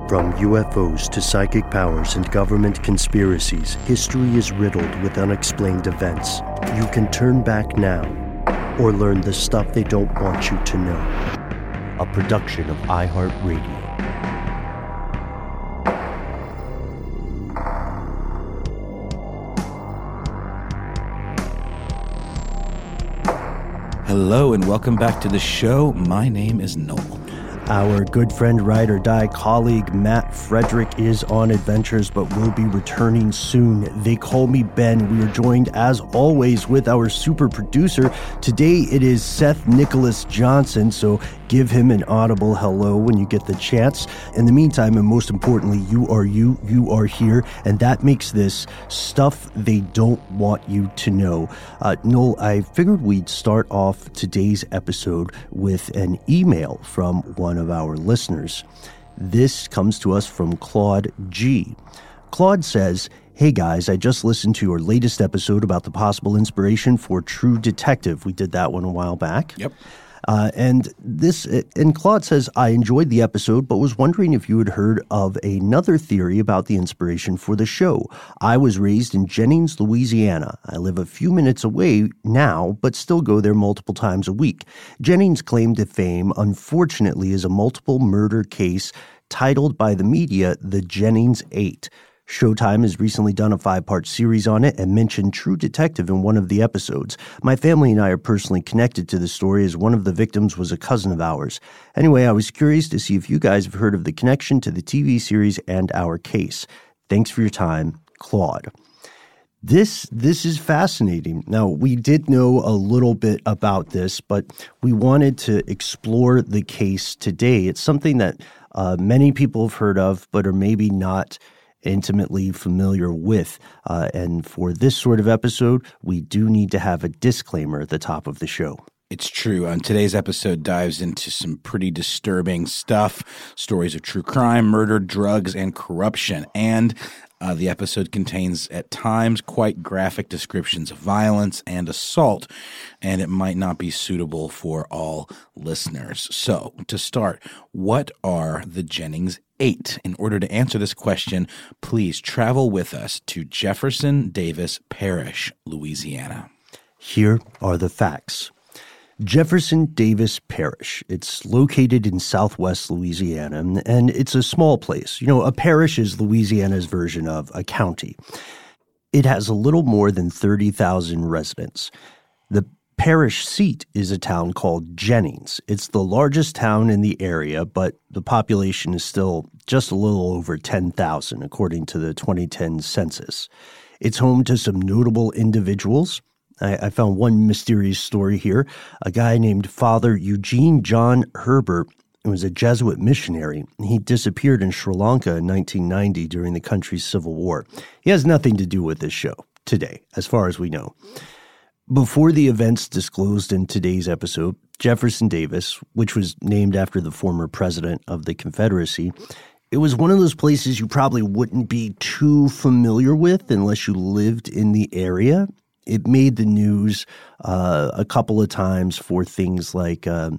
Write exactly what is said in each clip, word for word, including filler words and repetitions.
From U F Os to psychic powers and government conspiracies, history is riddled with unexplained events. You can turn back now or learn the stuff they don't want you to know. A production of iHeartRadio. Hello and welcome back to the show. My name is Noel. Our good friend, ride or die colleague, Matt Frederick, is on adventures, but will be returning soon. They call me Ben. We are joined, as always, with our super producer. Today, it is Seth Nicholas Johnson, so give him an audible hello when you get the chance. In the meantime, and most importantly, you are you, you are here, and that makes this stuff they don't want you to know. Uh, Noel, I figured we'd start off today's episode with an email from one of our listeners. This comes to us from Claude G. Claude says, "Hey guys, I just listened to your latest episode about the possible inspiration for True Detective." We did that one a while back. Yep. Uh, and this, and Claude says, "I enjoyed the episode, but was wondering if you had heard of another theory about the inspiration for the show. I was raised in Jennings, Louisiana. I live a few minutes away now, but still go there multiple times a week. Jennings' claim to fame, unfortunately, is a multiple murder case titled by the media The Jennings Eight. Showtime has recently done a five-part series on it and mentioned True Detective in one of the episodes. My family and I are personally connected to the story as one of the victims was a cousin of ours. Anyway, I was curious to see if you guys have heard of the connection to the T V series and our case. Thanks for your time, Claude." This this is fascinating. Now, we did know a little bit about this, but we wanted to explore the case today. It's something that uh, many people have heard of, but are maybe not intimately familiar with. Uh, and for this sort of episode, we do need to have a disclaimer at the top of the show. It's true. And today's episode dives into some pretty disturbing stuff, stories of true crime, murder, drugs, and corruption. And uh, the episode contains, at times, quite graphic descriptions of violence and assault, and it might not be suitable for all listeners. So, to start, what are the Jennings Eight? In order to answer this question, please travel with us to Jefferson Davis Parish, Louisiana. Here are the facts. Jefferson Davis Parish. It's located in southwest Louisiana, and it's a small place. You know, a parish is Louisiana's version of a county. It has a little more than thirty thousand residents. The parish seat is a town called Jennings. It's the largest town in the area, but the population is still just a little over ten thousand, according to the twenty ten census. It's home to some notable individuals. I, I found one mysterious story here. A guy named Father Eugene John Herbert was a Jesuit missionary. He disappeared in Sri Lanka in nineteen ninety during the country's civil war. He has nothing to do with this show today, as far as we know. Before the events disclosed in today's episode, Jefferson Davis, which was named after the former president of the Confederacy, it was one of those places you probably wouldn't be too familiar with unless you lived in the area. It made the news uh, a couple of times for things like uh,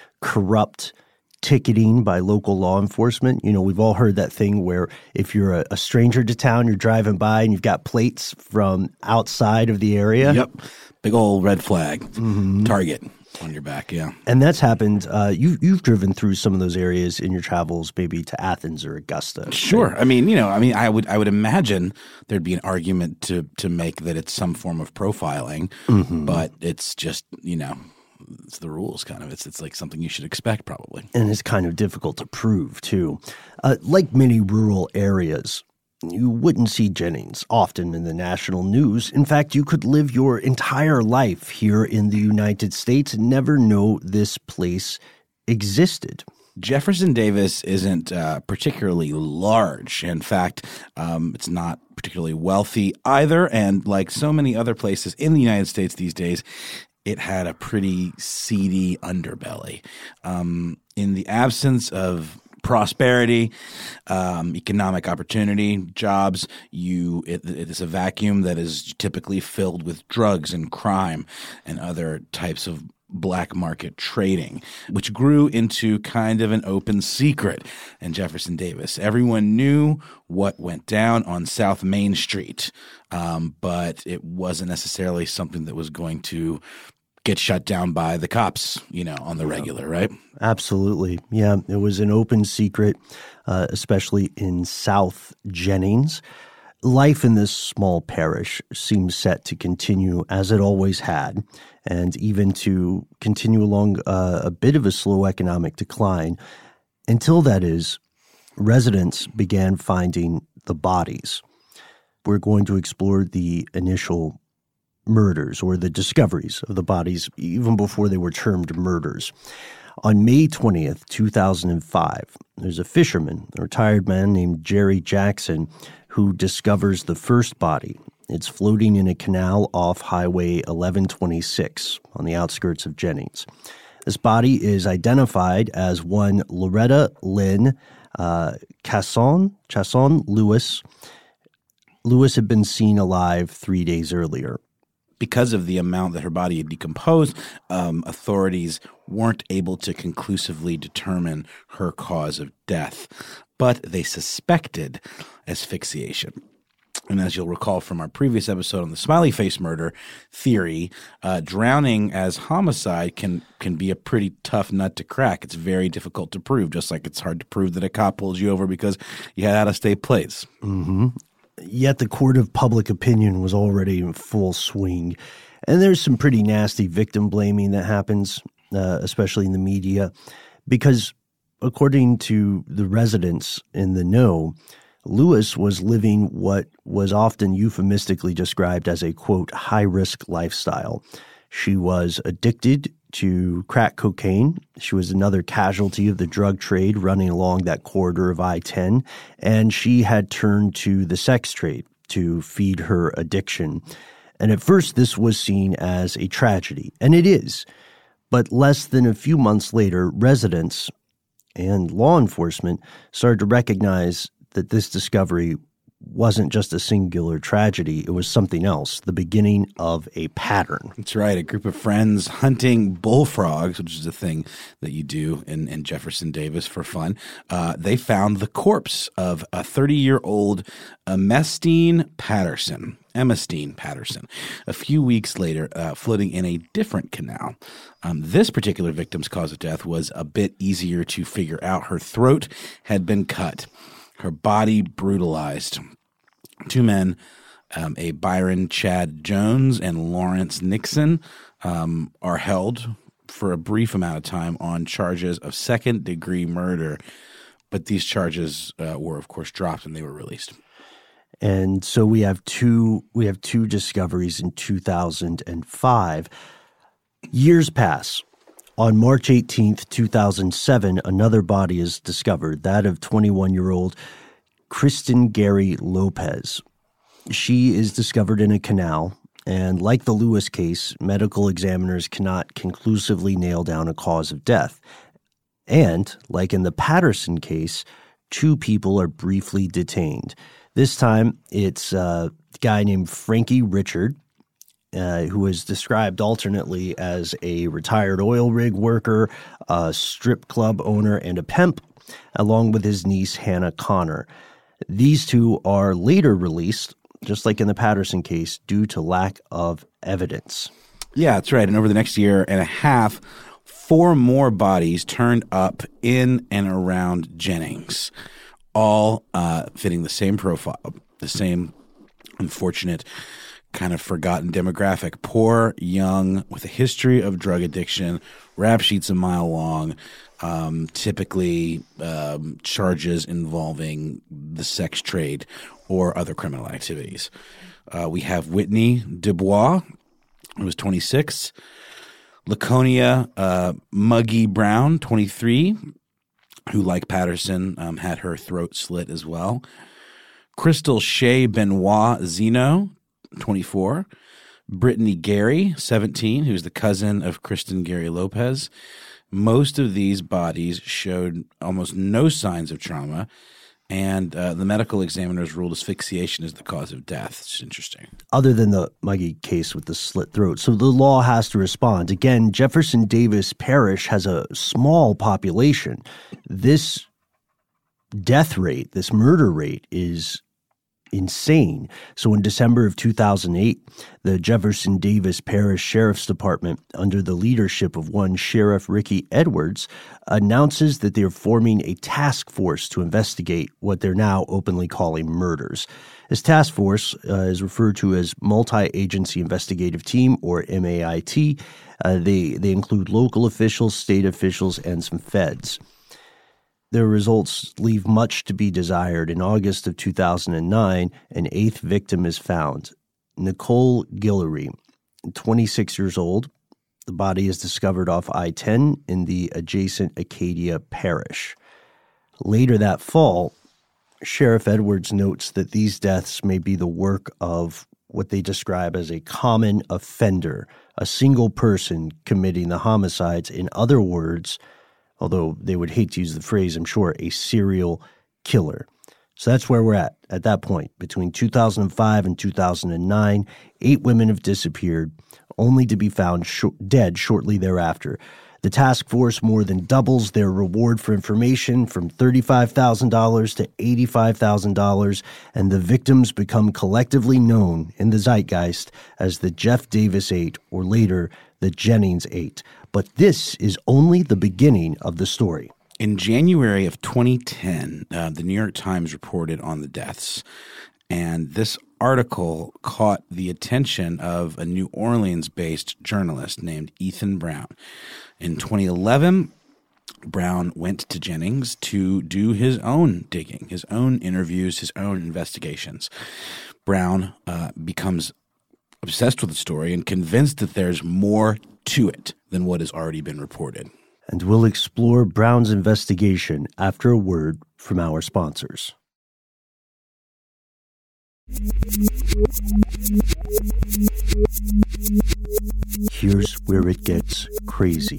corrupt ticketing by local law enforcement. You know, we've all heard that thing where if you're a, a stranger to town, you're driving by and you've got plates from outside of the area. Yep. Big old red flag, mm-hmm. Target on your back, yeah. And that's happened. Uh, you, you've driven through some of those areas in your travels, maybe to Athens or Augusta. Sure. Right? I mean, you know, I mean, I would I would imagine there'd be an argument to to make that it's some form of profiling, mm-hmm. but it's just, you know, it's the rules kind of. It's it's like something you should expect probably. And it's kind of difficult to prove too. Uh, like many rural areas, you wouldn't see Jennings often in the national news. In fact, you could live your entire life here in the United States and never know this place existed. Jefferson Davis isn't uh, particularly large. In fact, um, it's not particularly wealthy either. And like so many other places in the United States these days, it had a pretty seedy underbelly. Um, in the absence of prosperity, um, economic opportunity, jobs, you it, it is a vacuum that is typically filled with drugs and crime and other types of black market trading, which grew into kind of an open secret in Jefferson Davis. Everyone knew what went down on South Main Street, um, but it wasn't necessarily something that was going to get shut down by the cops, you know, on the regular, right? Absolutely. Yeah, it was an open secret, uh, especially in South Jennings. Life in this small parish seems set to continue as it always had, and even to continue along uh, a bit of a slow economic decline, until, that is, residents began finding the bodies. We're going to explore the initial murders, or the discoveries of the bodies, even before they were termed murders. On May twentieth, two thousand five, there's a fisherman, a retired man named Jerry Jackson, who discovers the first body. It's floating in a canal off Highway eleven twenty-six on the outskirts of Jennings. This body is identified as one Loretta Lynn uh, Chasson, Chasson Lewis. Lewis had been seen alive three days earlier. Because of the amount that her body had decomposed, um, authorities weren't able to conclusively determine her cause of death, but they suspected asphyxiation. And as you'll recall from our previous episode on the smiley face murder theory, uh, drowning as homicide can can be a pretty tough nut to crack. It's very difficult to prove, just like it's hard to prove that a cop pulled you over because you had out-of-state plates. Mm-hmm. Yet the court of public opinion was already in full swing. And there's some pretty nasty victim blaming that happens, uh, especially in the media, because according to the residents in the know, Lewis was living what was often euphemistically described as a, quote, high-risk lifestyle. She was addicted to crack cocaine. She was another casualty of the drug trade running along that corridor of I ten, and she had turned to the sex trade to feed her addiction. And at first, this was seen as a tragedy, and it is. But less than a few months later, residents and law enforcement started to recognize that this discovery wasn't just a singular tragedy. It was something else, the beginning of a pattern. That's right. A group of friends hunting bullfrogs, which is a thing that you do in, in Jefferson Davis for fun. Uh, they found the corpse of a thirty-year-old Ernestine Patterson. Ernestine Patterson, a few weeks later, uh, floating in a different canal. Um, this particular victim's cause of death was a bit easier to figure out. Her throat had been cut, her body brutalized. Two men, um, a Byron Chad Jones and Lawrence Nixon, um, are held for a brief amount of time on charges of second-degree murder. But these charges uh, were, of course, dropped and they were released. And so we have two we have two discoveries in two thousand five. Years pass. On March eighteenth, two thousand seven, another body is discovered, that of twenty-one-year-old Kristen Gary Lopez. She is discovered in a canal, and like the Lewis case, medical examiners cannot conclusively nail down a cause of death. And, like in the Patterson case, two people are briefly detained. This time, it's a guy named Frankie Richard, Uh, who is described alternately as a retired oil rig worker, a strip club owner, and a pimp, along with his niece, Hannah Connor. These two are later released, just like in the Patterson case, due to lack of evidence. Yeah, that's right. And over the next year and a half, four more bodies turned up in and around Jennings, all uh, fitting the same profile, the same unfortunate kind of forgotten demographic. Poor, young, with a history of drug addiction, rap sheets a mile long, um, typically um, charges involving the sex trade or other criminal activities. Uh, we have Whitney Dubois, who was twenty-six, Laconia uh, Muggy Brown, twenty-three, who, like Patterson, um, had her throat slit as well, Crystal Shea Benoit Zeno, twenty-four, Brittany Gary, seventeen, who's the cousin of Kristen Gary Lopez. Most of these bodies showed almost no signs of trauma, and uh, the medical examiners ruled asphyxiation as the cause of death. It's interesting. Other than the Muggy case with the slit throat. So the law has to respond. Again, Jefferson Davis Parish has a small population. This death rate, this murder rate is insane. So in December of two thousand eight, the Jefferson Davis Parish Sheriff's Department, under the leadership of one Sheriff Ricky Edwards, announces that they're forming a task force to investigate what they're now openly calling murders. This task force uh, is referred to as Multi-Agency Investigative Team, or M A I T. Uh, they, they include local officials, state officials, and some feds. Their results leave much to be desired. In August of two thousand nine, an eighth victim is found. Nicole Guillory, twenty-six years old. The body is discovered off I ten in the adjacent Acadia Parish. Later that fall, Sheriff Edwards notes that these deaths may be the work of what they describe as a common offender, a single person committing the homicides. In other words, although they would hate to use the phrase, I'm sure, a serial killer. So that's where we're at, at that point. Between two thousand five and two thousand nine, eight women have disappeared, only to be found sh- dead shortly thereafter. The task force more than doubles their reward for information from thirty-five thousand dollars to eighty-five thousand dollars, and the victims become collectively known in the zeitgeist as the Jeff Davis Eight, or later, the Jennings Eight. But this is only the beginning of the story. In January of twenty ten, uh, the New York Times reported on the deaths, and this article caught the attention of a New Orleans-based journalist named Ethan Brown. In twenty eleven, Brown went to Jennings to do his own digging, his own interviews, his own investigations. Brown uh, becomes obsessed with the story and convinced that there's more to it than what has already been reported. And we'll explore Brown's investigation after a word from our sponsors. Here's where it gets crazy.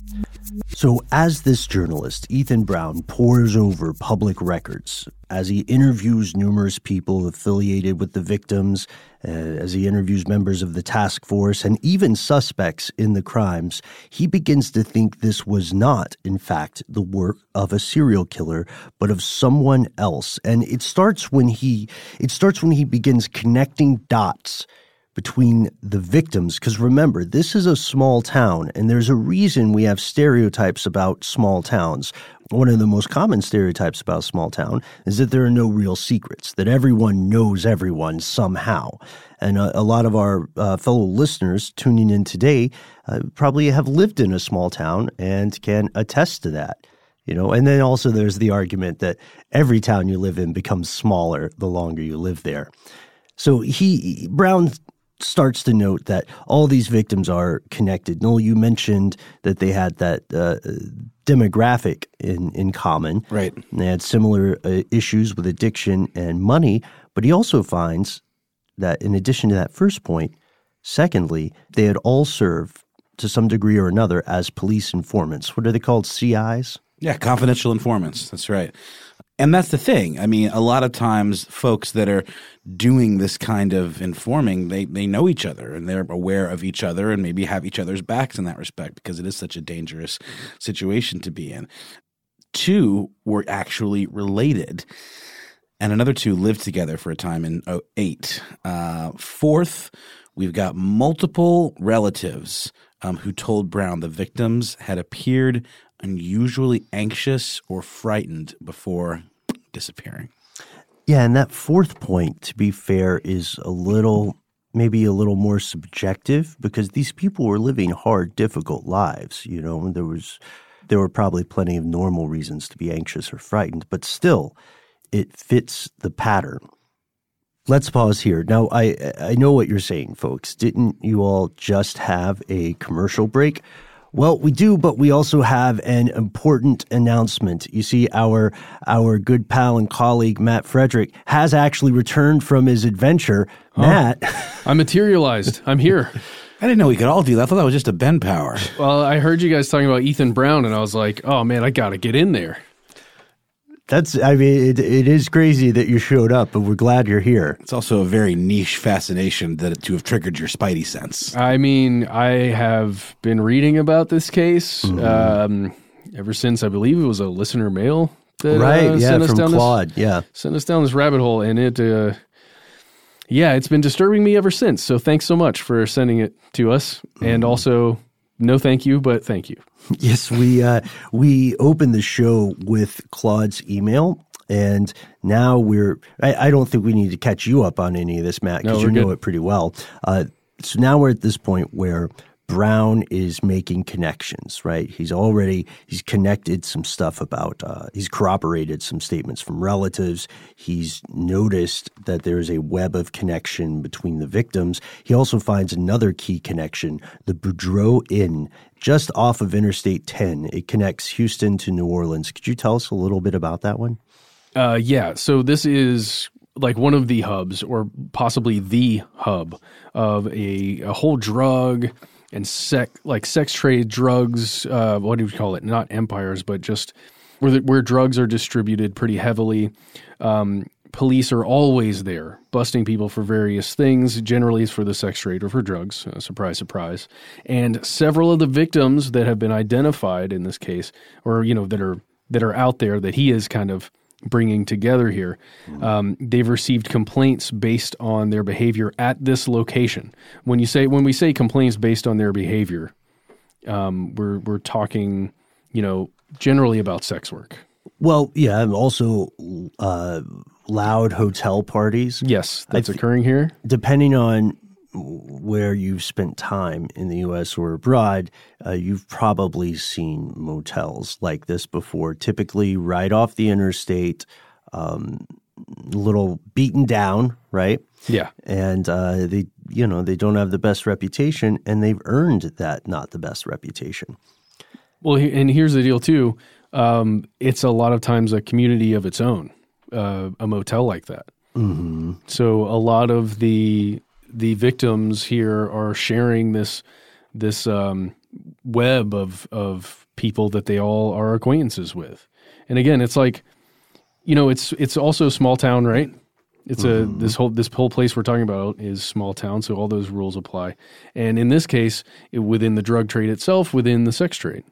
So as this journalist, Ethan Brown, pores over public records, as he interviews numerous people affiliated with the victims, uh, as he interviews members of the task force, and even suspects in the crimes, he begins to think this was not, in fact, the work of a serial killer, but of someone else. And it starts when he, it starts when he begins connecting dots between the victims, because remember, this is a small town, and there's a reason we have stereotypes about small towns. One of the most common stereotypes about small town is that there are no real secrets, that everyone knows everyone somehow. And a, a lot of our uh, fellow listeners tuning in today uh, probably have lived in a small town and can attest to that. You know, and then also there's the argument that every town you live in becomes smaller the longer you live there. So he, Brown starts to note that all these victims are connected. Noel, you mentioned that they had that uh, demographic in, in common. Right. And they had similar uh, issues with addiction and money. But he also finds that in addition to that first point, secondly, they had all served to some degree or another as police informants. What are they called? C Is? Yeah, confidential informants. That's right. And that's the thing. I mean, a lot of times folks that are doing this kind of informing, they, they know each other and they're aware of each other and maybe have each other's backs in that respect because it is such a dangerous situation to be in. Two were actually related, and another two lived together for a time in oh eight. Uh, fourth, we've got multiple relatives um, who told Brown the victims had appeared unusually anxious or frightened before disappearing. Yeah, and that fourth point, to be fair, is a little, maybe a little more subjective because these people were living hard, difficult lives. You know, there was, there were probably plenty of normal reasons to be anxious or frightened, but still, it fits the pattern. Let's pause here. Now, I I know what you're saying, folks. Didn't you all just have a commercial break? Well, we do, but we also have an important announcement. You see, our our good pal and colleague, Matt Frederick, has actually returned from his adventure. Oh, Matt. I materialized. I'm here. I didn't know we could all do that. I thought that was just a Ben Power. Well, I heard you guys talking about Ethan Brown, and I was like, oh, man, I got to get in there. That's, I mean, it, it is crazy that you showed up, but we're glad you're here. It's also a very niche fascination that to have triggered your spidey sense. I mean, I have been reading about this case mm-hmm. um, ever since I believe it was a listener mail that right, uh, yeah, sent us from down Claude, this, yeah, sent us down this rabbit hole, and it, uh, yeah, it's been disturbing me ever since. So thanks so much for sending it to us, mm-hmm. and also no thank you, but thank you. Yes, we uh, we opened the show with Claude's email. And now we're, I, I don't think we need to catch you up on any of this, Matt, because no, you know good. it pretty well. Uh, so now we're at this point where Brown is making connections, right? He's already, he's connected some stuff about, uh, he's corroborated some statements from relatives. He's noticed that there's a web of connection between the victims. He also finds another key connection, the Boudreaux Inn, just off of Interstate ten. It connects Houston to New Orleans. Could you tell us a little bit about that one? Uh, yeah, so this is like one of the hubs, or possibly the hub of a, a whole drug and sec, like sex trade drugs. Uh, what do you call it? Not empires, but just where the, where drugs are distributed pretty heavily. Um, police are always there, busting people for various things. Generally, it's for the sex trade or for drugs. Uh, surprise, surprise. And several of the victims that have been identified in this case, or you know that are that are out there that he is kind of bringing together here, um, they've received complaints based on their behavior at this location. When you say when we say complaints based on their behavior, um, we're we're talking, you know, generally about sex work. Well, yeah, and also uh, loud hotel parties. Yes, that's th- occurring here. Depending on where you've spent time in the U S or abroad, uh, you've probably seen motels like this before, typically right off the interstate, um, a little beaten down, right? Yeah. And uh, they, you know, they don't have the best reputation, and they've earned that not the best reputation. Well, and here's the deal, too. Um, it's a lot of times a community of its own, uh, a motel like that. Mm-hmm. So a lot of the the victims here are sharing this this um, web of of people that they all are acquaintances with. And again, it's like, you know, it's it's also a small town, right? It's mm-hmm. a this whole this whole place we're talking about is small town, so all those rules apply. And in this case, it, within the drug trade itself, within the sex trade.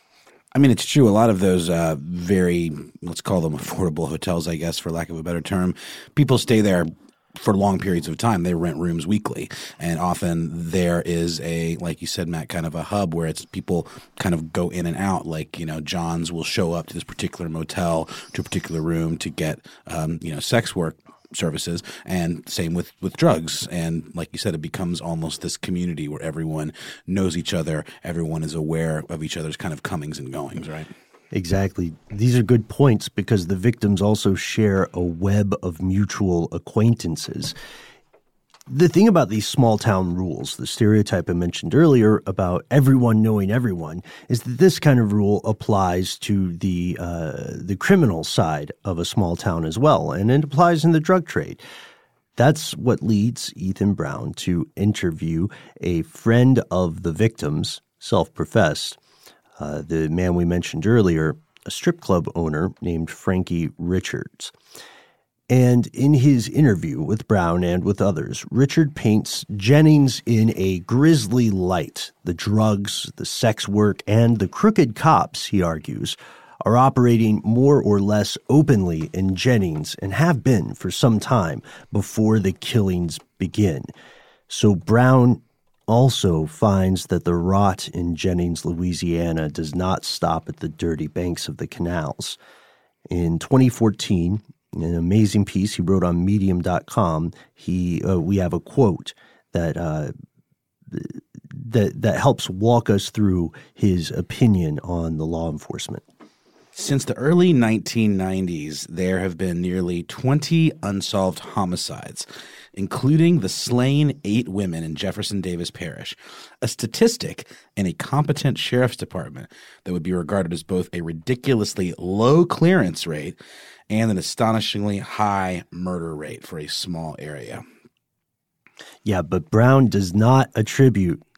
I mean, it's true. A lot of those uh, very, let's call them affordable hotels, I guess, for lack of a better term, people stay there for long periods of time. They rent rooms weekly. And often there is a, like you said, Matt, kind of a hub where it's people kind of go in and out. Like, you know, Johns will show up to this particular motel, to a particular room to get, um, you know, sex work services, and same with, with drugs. And like you said, it becomes almost this community where everyone knows each other. Everyone is aware of each other's kind of comings and goings, right? Exactly. These are good points because the victims also share a web of mutual acquaintances. The thing about these small town rules, the stereotype I mentioned earlier about everyone knowing everyone, is that this kind of rule applies to the uh, the criminal side of a small town as well, and it applies in the drug trade. That's what leads Ethan Brown to interview a friend of the victims, self-professed, uh, the man we mentioned earlier, a strip club owner named Frankie Richards. And in his interview with Brown and with others, Richard paints Jennings in a grisly light. The drugs, the sex work, and the crooked cops, he argues, are operating more or less openly in Jennings and have been for some time before the killings begin. So Brown also finds that the rot in Jennings, Louisiana does not stop at the dirty banks of the canals. In twenty fourteen, in an amazing piece he wrote on medium dot com, he uh, we have a quote that uh, that that helps walk us through his opinion on the law enforcement. Since the early nineteen nineties, there have been nearly twenty unsolved homicides, including the slain eight women in Jefferson Davis Parish, a statistic in a competent sheriff's department that would be regarded as both a ridiculously low clearance rate and an astonishingly high murder rate for a small area. Yeah, but Brown does not attribute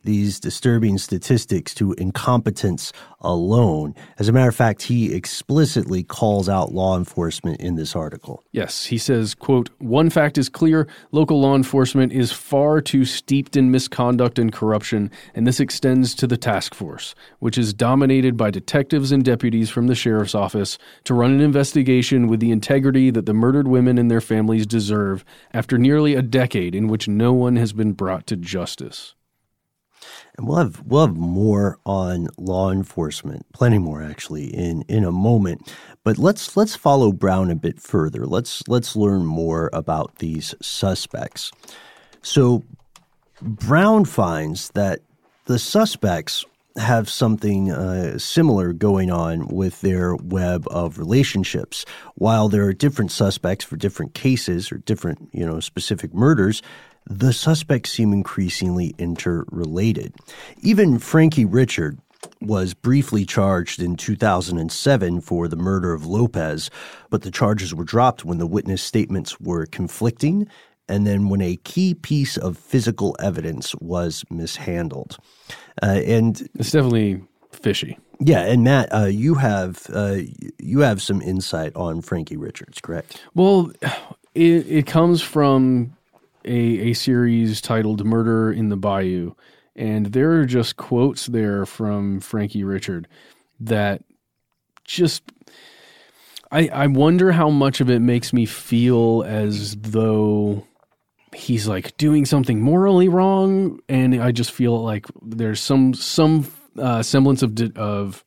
these disturbing statistics to incompetence alone. As a matter of fact, he explicitly calls out law enforcement in this article. Yes, he says, quote, "One fact is clear, local law enforcement is far too steeped in misconduct and corruption, and this extends to the task force, which is dominated by detectives and deputies from the sheriff's office to run an investigation with the integrity that the murdered women and their families deserve after nearly a decade in which no one has been brought to justice." And we'll have we'll have more on law enforcement, plenty more actually, in, in a moment. But let's let's follow Brown a bit further. Let's let's learn more about these suspects. So Brown finds that the suspects have something uh, similar going on with their web of relationships. While there are different suspects for different cases or different, you know, specific murders, the suspects seem increasingly interrelated. Even Frankie Richard was briefly charged in two thousand seven for the murder of Lopez, but the charges were dropped when the witness statements were conflicting and then when a key piece of physical evidence was mishandled. Uh, and it's definitely fishy. Yeah, and Matt, uh, you have uh, you have some insight on Frankie Richards, correct? Well, it, it comes from A, a series titled Murder in the Bayou. And there are just quotes there from Frankie Richard that just, I, I wonder how much of it makes me feel as though he's like doing something morally wrong. And I just feel like there's some, some uh, semblance of, of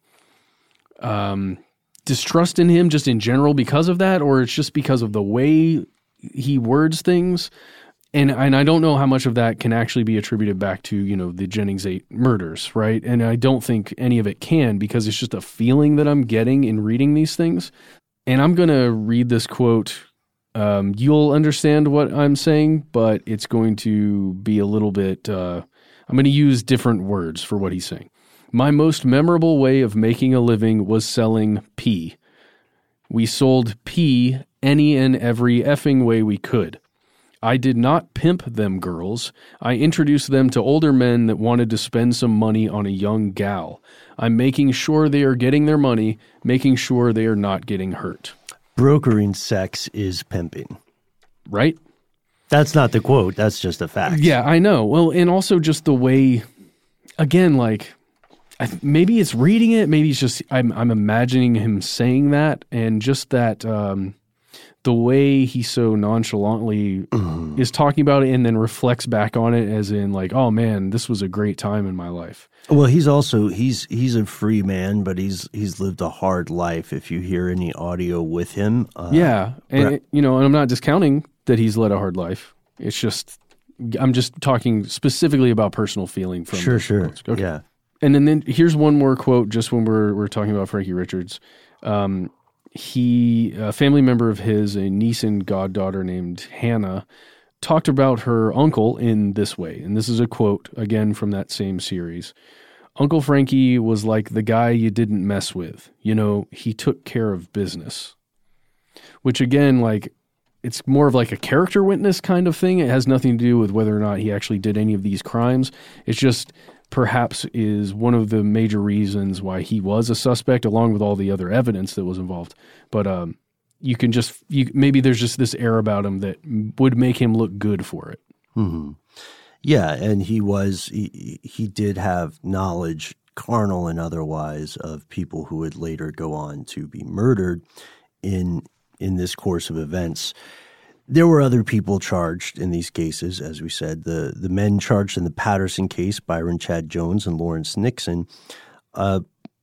um, distrust in him just in general because of that, or it's just because of the way he words things. And and I don't know how much of that can actually be attributed back to, you know, the Jennings eight murders, right? And I don't think any of it can, because it's just a feeling that I'm getting in reading these things. And I'm going to read this quote. Um, you'll understand what I'm saying, but it's going to be a little bit, uh, I'm going to use different words for what he's saying. "My most memorable way of making a living was selling pee. We sold pee any and every effing way we could. I did not pimp them girls. I introduced them to older men that wanted to spend some money on a young gal. I'm making sure they are getting their money, making sure they are not getting hurt." Brokering sex is pimping. Right? That's not the quote. That's just a fact. Yeah, I know. Well, and also just the way, again, like, I, maybe it's reading it. Maybe it's just, I'm, I'm imagining him saying that, and just that, um, the way he so nonchalantly mm. is talking about it and then reflects back on it as in like, oh man, this was a great time in my life. Well, he's also, he's he's a free man, but he's he's lived a hard life. If you hear any audio with him. Uh, yeah. And, Bra- you know, and I'm not discounting that he's led a hard life. It's just, I'm just talking specifically about personal feeling from Sure, sure. Okay. Yeah. And then, then here's one more quote just when we're, we're talking about Frankie Richards. Um, He, a family member of his, a niece and goddaughter named Hannah, talked about her uncle in this way. And this is a quote, again, from that same series. "Uncle Frankie was like the guy you didn't mess with. You know, he took care of business." Which, again, like, it's more of like a character witness kind of thing. It has nothing to do with whether or not he actually did any of these crimes. It's just perhaps is one of the major reasons why he was a suspect, along with all the other evidence that was involved. But um, you can just, you, maybe there's just this air about him that would make him look good for it. Mm-hmm. Yeah, and he was, he, he did have knowledge, carnal and otherwise, of people who would later go on to be murdered in in this course of events. There were other people charged in these cases, as we said. The the men charged in the Patterson case, Byron Chad Jones and Lawrence Nixon, uh,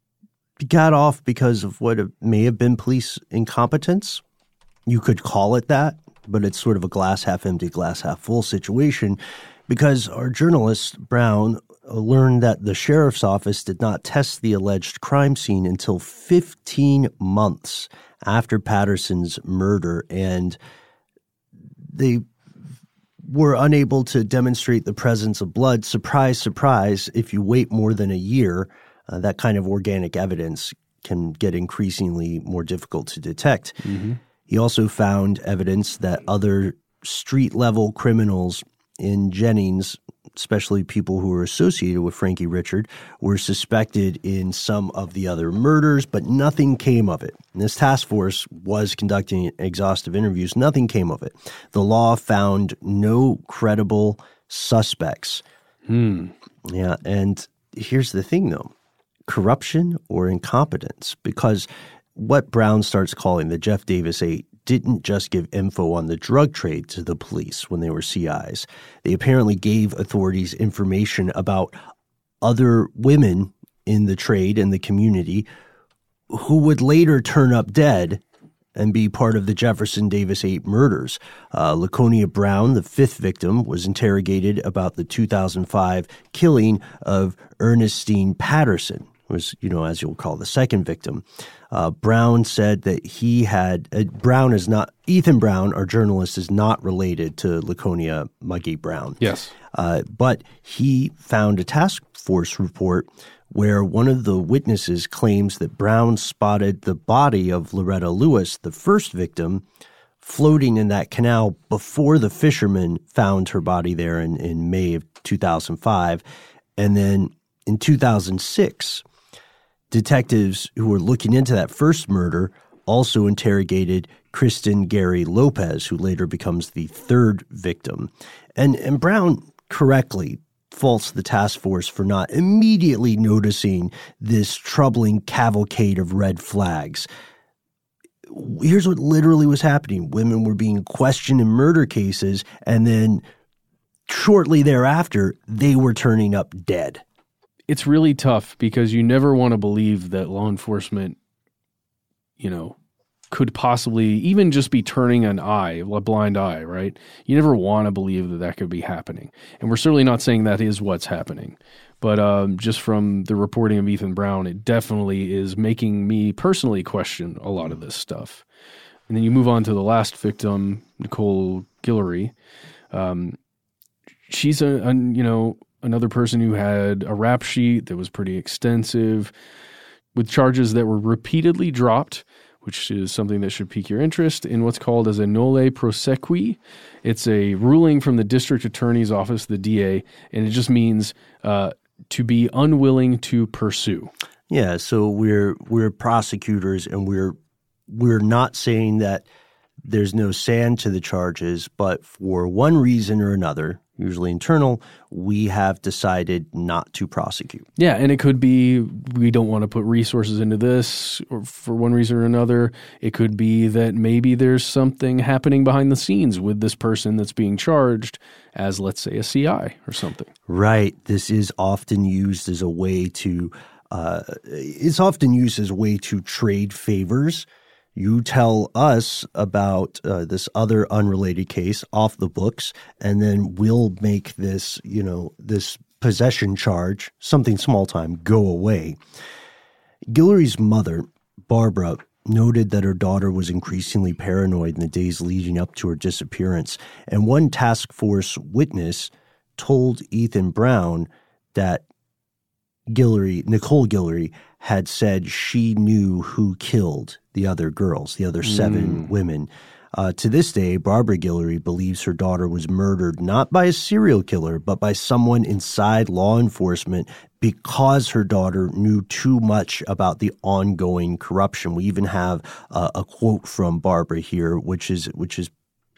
got off because of what may have been police incompetence. You could call it that, but it's sort of a glass half empty, glass half full situation, because our journalist, Brown, learned that the sheriff's office did not test the alleged crime scene until fifteen months after Patterson's murder, and they were unable to demonstrate the presence of blood. Surprise, surprise, if you wait more than a year, uh, that kind of organic evidence can get increasingly more difficult to detect. Mm-hmm. He also found evidence that other street-level criminals in Jennings especially people who were associated with Frankie Richard, were suspected in some of the other murders, but nothing came of it. And this task force was conducting exhaustive interviews. Nothing came of it. The law found no credible suspects. Hmm. Yeah, and here's the thing, though. Corruption or incompetence, because what Brown starts calling the Jeff Davis Eight didn't just give info on the drug trade to the police when they were C Is. They apparently gave authorities information about other women in the trade and the community who would later turn up dead and be part of the Jefferson Davis Eight murders. Uh, Laconia Brown, the fifth victim, was interrogated about the two thousand five killing of Ernestine Patterson, who was, you know, as you'll call the second victim. Uh, Brown said that he had uh, Brown is not Ethan Brown, our journalist, is not related to Laconia Muggy Brown. Yes, uh, but he found a task force report where one of the witnesses claims that Brown spotted the body of Loretta Lewis, the first victim, floating in that canal before the fishermen found her body there in, in May of two thousand five. And then in two thousand six, detectives who were looking into that first murder also interrogated Kristen Gary Lopez, who later becomes the third victim. And, and Brown correctly faults the task force for not immediately noticing this troubling cavalcade of red flags. Here's what literally was happening. Women were being questioned in murder cases, and then shortly thereafter, they were turning up dead. It's really tough because you never want to believe that law enforcement, you know, could possibly even just be turning an eye, a blind eye, right? You never want to believe that that could be happening. And we're certainly not saying that is what's happening. But um, just from the reporting of Ethan Brown, it definitely is making me personally question a lot of this stuff. And then you move on to the last victim, Nicole Guillory. Um, she's a, a, you know, another person who had a rap sheet that was pretty extensive with charges that were repeatedly dropped, which is something that should pique your interest, in what's called as a nolle prosequi. It's a ruling from the district attorney's office, the D A, and it just means uh, to be unwilling to pursue. Yeah, so we're we're prosecutors, and we're we're not saying that there's no sand to the charges, but for one reason or another, usually internal, we have decided not to prosecute. Yeah, and it could be we don't want to put resources into this or for one reason or another. It could be that maybe there's something happening behind the scenes with this person that's being charged as, let's say, a C I or something. Right. This is often used as a way to uh, – it's often used as a way to trade favors. You tell us about uh, this other unrelated case off the books, and then we'll make this, you know, this possession charge, something small time, go away. Guillory's mother, Barbara, noted that her daughter was increasingly paranoid in the days leading up to her disappearance, and one task force witness told Ethan Brown that Guillory, Nicole Guillory, had said she knew who killed the other girls, the other seven mm. women. Uh, to this day, Barbara Guillory believes her daughter was murdered not by a serial killer, but by someone inside law enforcement because her daughter knew too much about the ongoing corruption. We even have uh, a quote from Barbara here, which is which is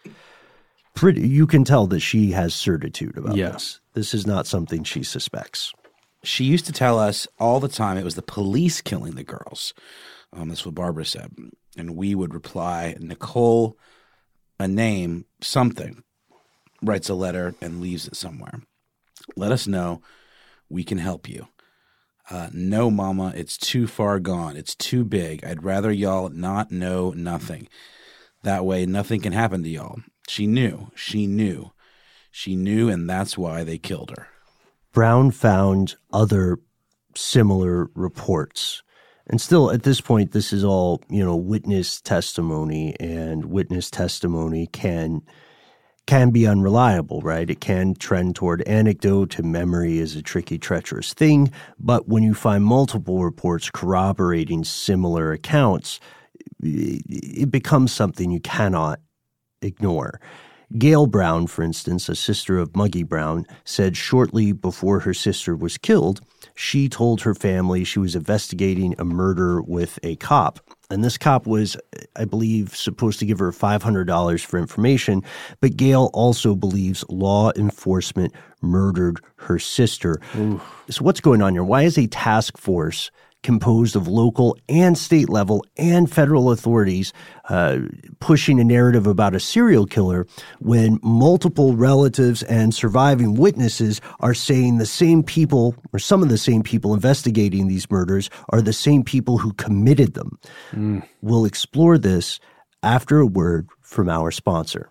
pretty. You can tell that she has certitude about yeah. this. This is not something she suspects. She used to tell us all the time it was the police killing the girls. Um, that's what Barbara said. And we would reply, Nicole, a name, something, writes a letter and leaves it somewhere. Let us know. We can help you. Uh, no, Mama, it's too far gone. It's too big. I'd rather y'all not know nothing. That way nothing can happen to y'all. She knew. She knew. She knew, and that's why they killed her. Brown found other similar reports. And still, at this point, this is all, you know, witness testimony, and witness testimony can can be unreliable, right? It can trend toward anecdote, and memory is a tricky, treacherous thing. But when you find multiple reports corroborating similar accounts, it becomes something you cannot ignore. Gail Brown, for instance, a sister of Muggy Brown, said shortly before her sister was killed, she told her family she was investigating a murder with a cop. And this cop was, I believe, supposed to give her five hundred dollars for information. But Gail also believes law enforcement murdered her sister. Ooh. So what's going on here? Why is a task force composed of local and state level and federal authorities uh, pushing a narrative about a serial killer when multiple relatives and surviving witnesses are saying the same people, or some of the same people investigating these murders, are the same people who committed them? Mm. We'll explore this after a word from our sponsor.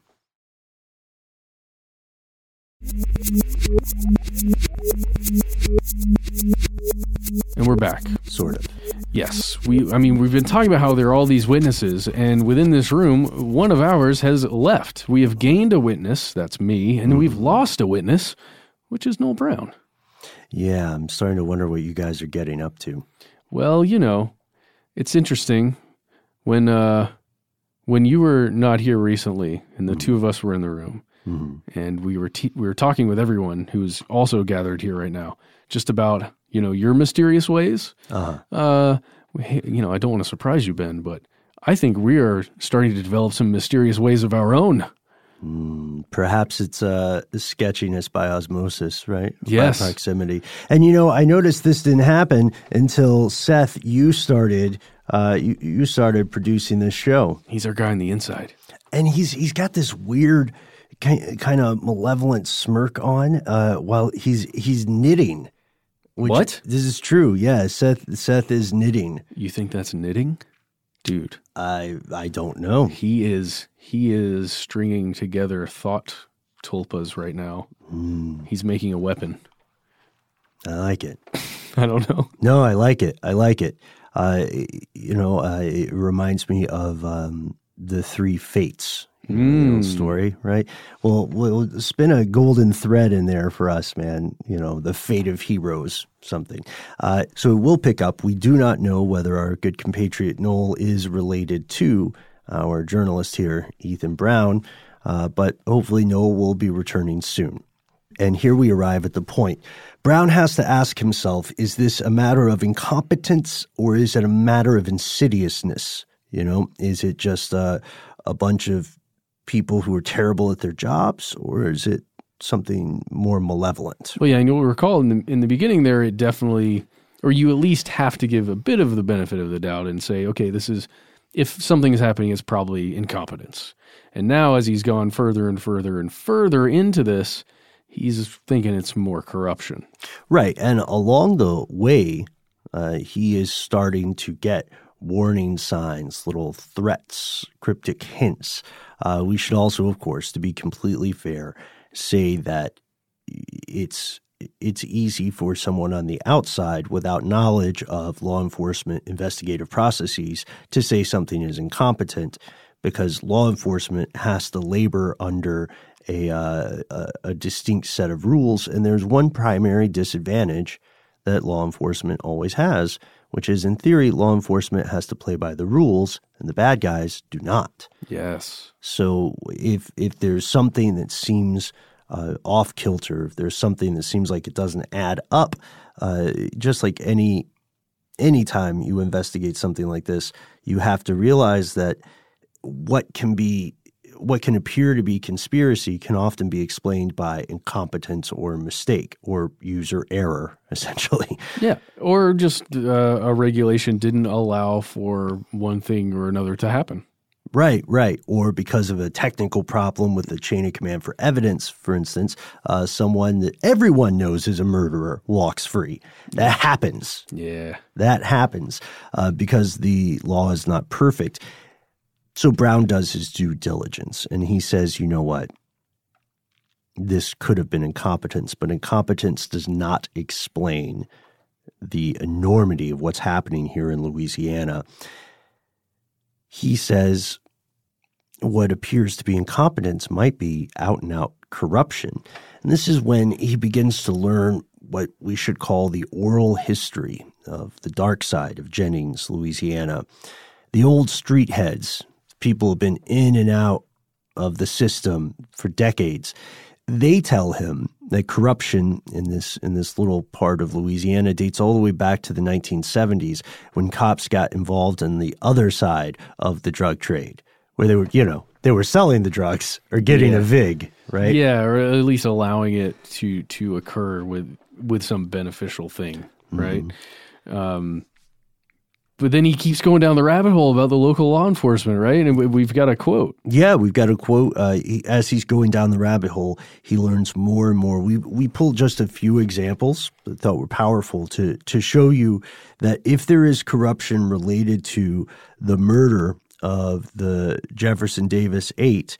And we're back. Sort of. Yes. We. I mean, we've been talking about how there are all these witnesses, and within this room, one of ours has left. We have gained a witness, that's me, and mm. we've lost a witness, which is Noel Brown. Yeah, I'm starting to wonder what you guys are getting up to. Well, you know, it's interesting. When, uh, when you were not here recently, and the mm. two of us were in the room, mm-hmm. and we were te- we were talking with everyone who's also gathered here right now, just about, you know, your mysterious ways. Uh-huh. Uh, you know, I don't want to surprise you, Ben, but I think we are starting to develop some mysterious ways of our own. Mm, perhaps it's uh, sketchiness by osmosis, right? Yes. By proximity. And, you know, I noticed this didn't happen until, Seth, you started uh, you, you started producing this show. He's our guy on the inside. And he's he's got this weird kind, kind of malevolent smirk on uh, while he's he's knitting. Which, what? This is true. Yeah, Seth Seth is knitting. You think that's knitting? Dude. I I don't know. He is he is stringing together thought tulpas right now. Mm. He's making a weapon. I like it. I don't know. No, I like it. I like it. Uh, you know, uh, it reminds me of um, the Three Fates. Mm. Story, right? Well, we'll spin a golden thread in there for us, man. You know, the fate of heroes, something. Uh, so we'll pick up. We do not know whether our good compatriot Noel is related to our journalist here, Ethan Brown, uh, but hopefully Noel will be returning soon. And here we arrive at the point. Brown has to ask himself, is this a matter of incompetence or is it a matter of insidiousness? You know, is it just uh, a bunch of people who are terrible at their jobs, or is it something more malevolent? Well, yeah, and you'll recall in the, in the beginning there, it definitely, or you at least have to give a bit of the benefit of the doubt and say, okay, this is, if something is happening, it's probably incompetence. And now as he's gone further and further and further into this, he's thinking it's more corruption. Right, and along the way, uh, he is starting to get warning signs, little threats, cryptic hints. Uh, we should also, of course, to be completely fair, say that it's it's easy for someone on the outside without knowledge of law enforcement investigative processes to say something is incompetent, because law enforcement has to labor under a, uh, a, a distinct set of rules. And there's one primary disadvantage that law enforcement always has, which is, in theory, law enforcement has to play by the rules and the bad guys do not. Yes. So if if there's something that seems uh, off kilter, if there's something that seems like it doesn't add up, uh, just like any any time you investigate something like this, you have to realize that what can be what can appear to be conspiracy can often be explained by incompetence or mistake or user error, essentially. Yeah, or just uh, a regulation didn't allow for one thing or another to happen. Right, right. Or because of a technical problem with the chain of command for evidence, for instance, uh, someone that everyone knows is a murderer walks free. That happens. Yeah. That happens uh, because the law is not perfect. So Brown does his due diligence, and he says, you know what? This could have been incompetence, but incompetence does not explain the enormity of what's happening here in Louisiana. He says what appears to be incompetence might be out-and-out corruption. And this is when he begins to learn what we should call the oral history of the dark side of Jennings, Louisiana. The old street heads, people have been in and out of the system for decades. They tell him that corruption in this in this little part of Louisiana dates all the way back to the nineteen seventies when cops got involved in the other side of the drug trade, where they were, you know, they were selling the drugs or getting yeah. a vig, right? Yeah, or at least allowing it to to occur with with some beneficial thing, right? Mm-hmm. Um, but then he keeps going down the rabbit hole about the local law enforcement, right? And we've got a quote. Yeah, we've got a quote. Uh, he, as he's going down the rabbit hole, he learns more and more. We we pulled just a few examples that I thought were powerful to to show you that if there is corruption related to the murder of the Jefferson Davis Eight,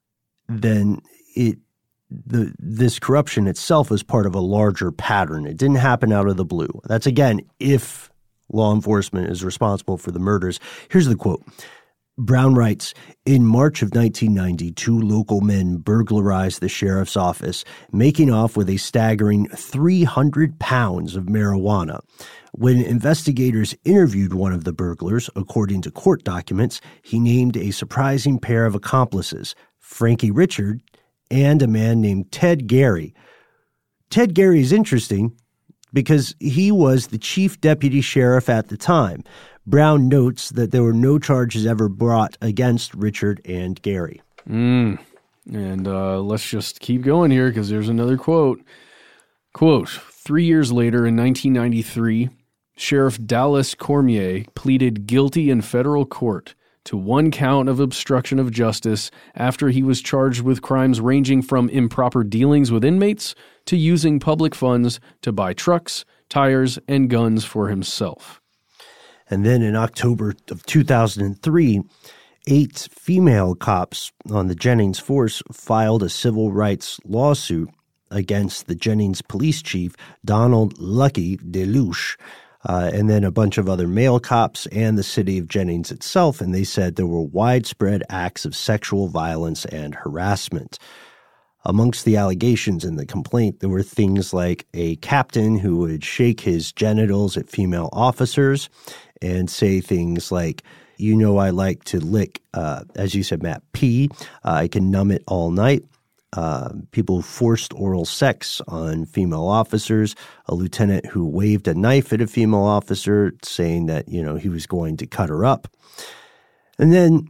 then it the this corruption itself is part of a larger pattern. It didn't happen out of the blue. That's, again, if law enforcement is responsible for the murders. Here's the quote. Brown writes, in March of nineteen ninety, two local men burglarized the sheriff's office, making off with a staggering three hundred pounds of marijuana. When investigators interviewed one of the burglars, according to court documents, he named a surprising pair of accomplices, Frankie Richard and a man named Ted Gary. Ted Gary is interesting because he was the chief deputy sheriff at the time. Brown notes that there were no charges ever brought against Richard and Gary. Mm. And uh, let's just keep going here because there's another quote. Quote, three years later in nineteen ninety-three, Sheriff Dallas Cormier pleaded guilty in federal court to one count of obstruction of justice after he was charged with crimes ranging from improper dealings with inmates to using public funds to buy trucks, tires, and guns for himself. And then in October of two thousand three, eight female cops on the Jennings force filed a civil rights lawsuit against the Jennings police chief, Donald Lucky DeLuche, uh, and then a bunch of other male cops and the city of Jennings itself. And they said there were widespread acts of sexual violence and harassment. Amongst the allegations in the complaint, there were things like a captain who would shake his genitals at female officers and say things like, you know, I like to lick, uh, as you said, Matt, pee. Uh, I can numb it all night. Uh, people forced oral sex on female officers, a lieutenant who waved a knife at a female officer saying that, you know, he was going to cut her up. And then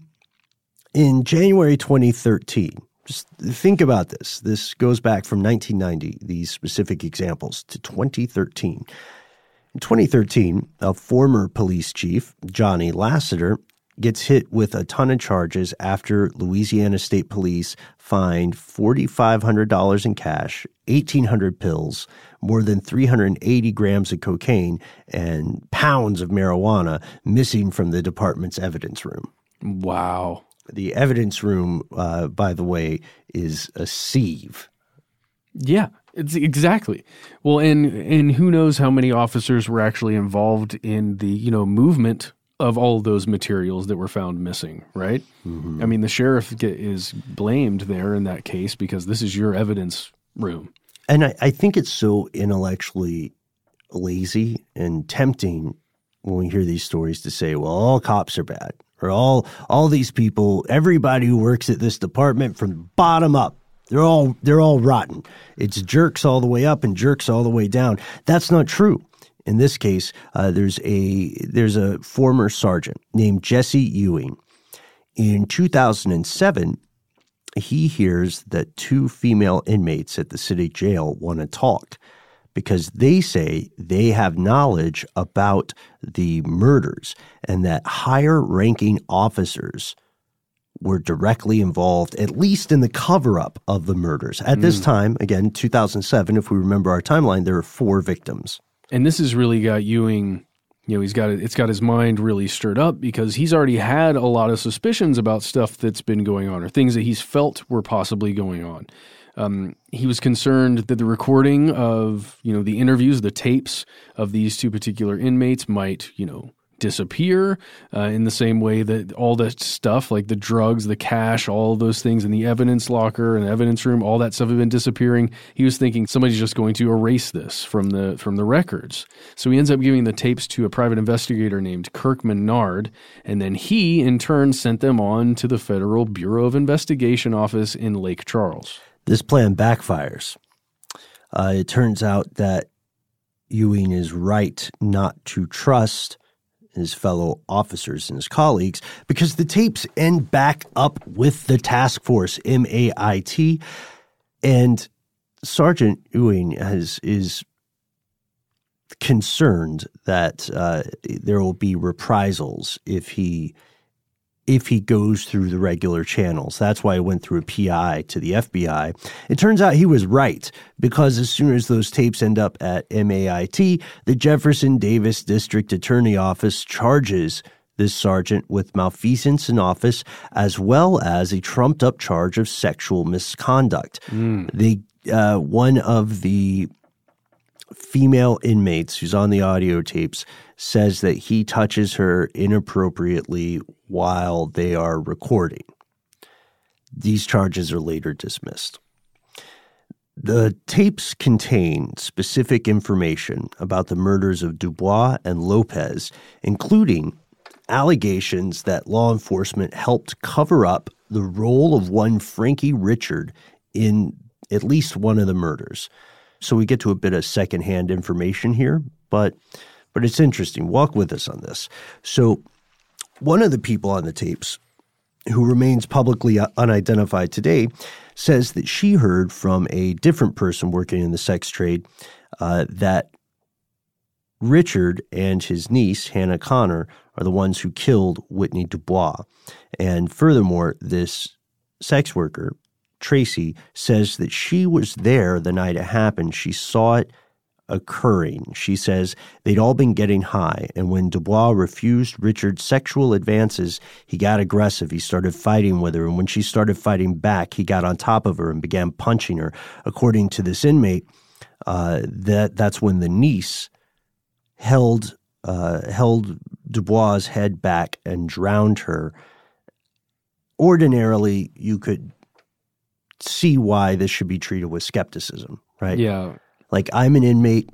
in January twenty thirteen, just think about this. This goes back from nineteen ninety, these specific examples, to twenty thirteen. In twenty thirteen, a former police chief, Johnny Lasseter, gets hit with a ton of charges after Louisiana State Police fined four thousand five hundred dollars in cash, eighteen hundred pills, more than three hundred eighty grams of cocaine, and pounds of marijuana missing from the department's evidence room. Wow. The evidence room, uh, by the way, is a sieve. Yeah, it's exactly. Well, and and who knows how many officers were actually involved in the, you know, movement of all of those materials that were found missing, right? Mm-hmm. I mean, the sheriff get, is blamed there in that case because this is your evidence room. And I, I think it's so intellectually lazy and tempting when we hear these stories to say, well, all cops are bad, or all all these people, everybody who works at this department from the bottom up, they're all they're all rotten. It's jerks all the way up and jerks all the way down. That's not true. In this case, uh, there's a there's a former sergeant named Jesse Ewing. In two thousand seven, he hears that two female inmates at the city jail want to talk because they say they have knowledge about the murders and that higher-ranking officers were directly involved, at least in the cover-up of the murders. At this mm. time, again, two thousand seven, if we remember our timeline, there were four victims. And this has really got Ewing, you know, he's got it's got his mind really stirred up because he's already had a lot of suspicions about stuff that's been going on or things that he's felt were possibly going on. Um, he was concerned that the recording of, you know, the interviews, the tapes of these two particular inmates might, you know, disappear uh, in the same way that all that stuff, like the drugs, the cash, all those things in the evidence locker and the evidence room, all that stuff had been disappearing. He was thinking somebody's just going to erase this from the from the records. So he ends up giving the tapes to a private investigator named Kirk Menard, and then he, in turn, sent them on to the Federal Bureau of Investigation office in Lake Charles. This plan backfires. Uh, it turns out that Ewing is right not to trust his fellow officers and his colleagues because the tapes end back up with the task force, M A I T, and Sergeant Ewing has, is concerned that uh, there will be reprisals if he if he goes through the regular channels. That's why he went through a P I to the F B I. It turns out he was right, because as soon as those tapes end up at M A I T, the Jefferson Davis District Attorney Office charges this sergeant with malfeasance in office, as well as a trumped-up charge of sexual misconduct. Mm. The uh, one of the female inmates who's on the audio tapes says that he touches her inappropriately while they are recording. These charges are later dismissed. The tapes contain specific information about the murders of Dubois and Lopez, including allegations that law enforcement helped cover up the role of one Frankie Richard in at least one of the murders. So we get to a bit of secondhand information here, but but it's interesting. Walk with us on this. So one of the people on the tapes, who remains publicly unidentified today, says that she heard from a different person working in the sex trade uh, that Richard and his niece, Hannah Connor, are the ones who killed Whitney Dubois. And furthermore, this sex worker, Tracy, says that she was there the night it happened. She saw it occurring. She says they'd all been getting high, and when Dubois refused Richard's sexual advances, he got aggressive. He started fighting with her, and when she started fighting back, he got on top of her and began punching her. According to this inmate, uh, that that's when the niece held uh, held Dubois' head back and drowned her. Ordinarily, you could see why this should be treated with skepticism, right? Yeah. Like, I'm an inmate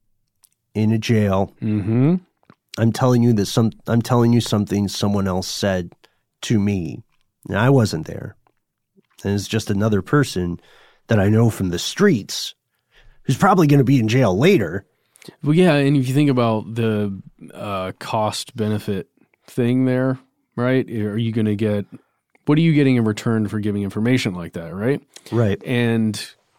in a jail. Mm-hmm. I'm telling you that some. I'm telling you something someone else said to me, and I wasn't there. And it's just another person that I know from the streets who's probably going to be in jail later. Well, yeah, and if you think about the uh, cost-benefit thing there, right? Are you going to get – what are you getting in return for giving information like that, right? Right. And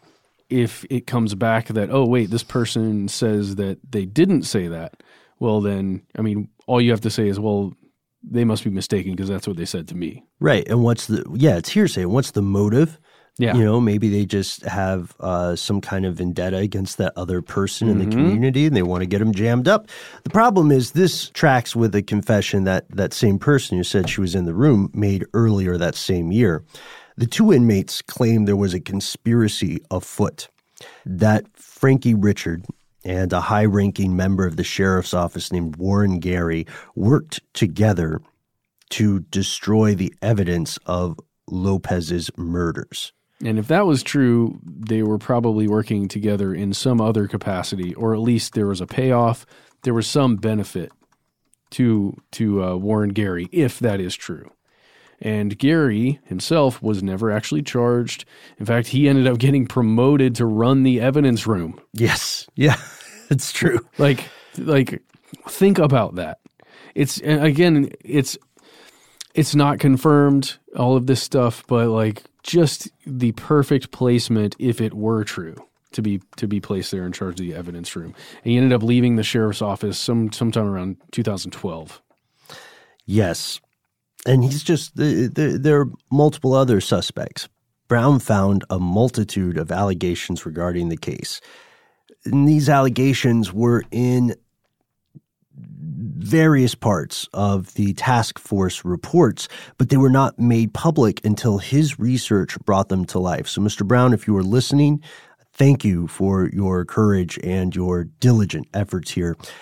if it comes back that, oh, wait, this person says that they didn't say that, well, then, I mean, all you have to say is, well, they must be mistaken because that's what they said to me. Right. And what's the – yeah, it's hearsay. What's the motive? Yeah. You know, maybe they just have uh, some kind of vendetta against that other person in Mm-hmm. the community and they want to get them jammed up. The problem is this tracks with a confession that that same person who said she was in the room made earlier that same year. The two inmates claimed there was a conspiracy afoot, that Frankie Richard and a high-ranking member of the sheriff's office named Warren Gary worked together to destroy the evidence of Lopez's murders. And if that was true, they were probably working together in some other capacity, or at least there was a payoff. There was some benefit to to uh, Warren Gary, if that is true. And Gary himself was never actually charged. In fact, he ended up getting promoted to run the evidence room. Yes. Yeah, it's true. Like, like, think about that. It's, and again, it's it's not confirmed, all of this stuff, but like just the perfect placement if it were true to be to be placed there in charge of the evidence room. And he ended up leaving the sheriff's office some sometime around two thousand twelve. Yes. And he's just, there are multiple other suspects. Brown found a multitude of allegations regarding the case. And these allegations were in various parts of the task force reports, but they were not made public until his research brought them to life. So, Mister Brown, if you are listening, thank you for your courage and your diligent efforts here.